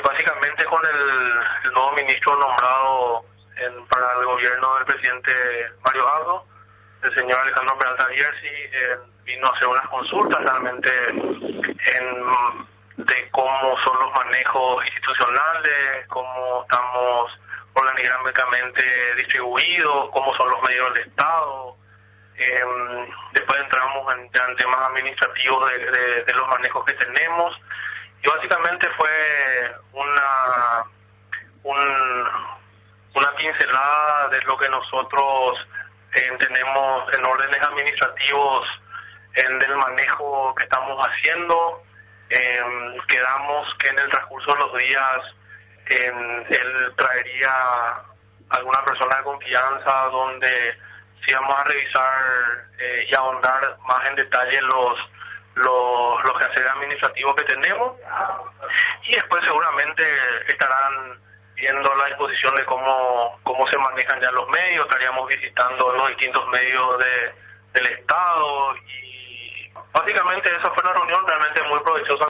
Básicamente con el nuevo ministro nombrado para el gobierno del presidente Mario Abdo, el señor Alejandro Peralta Bierzi, vino a hacer unas consultas realmente de cómo son los manejos institucionales, cómo estamos organigrámicamente distribuidos, cómo son los medios del Estado. Después entramos en temas administrativos de los manejos que tenemos, y básicamente fue una pincelada de lo que nosotros tenemos en órdenes administrativos del manejo que estamos haciendo. Quedamos que en el transcurso de los días él traería alguna persona de confianza donde sí vamos a revisar y ahondar más en detalle los quehaceres administrativos que tenemos, y después seguramente estarán viendo la disposición de cómo se manejan ya los medios. Estaríamos visitando los distintos medios del Estado, y básicamente esa fue una reunión realmente muy provechosa.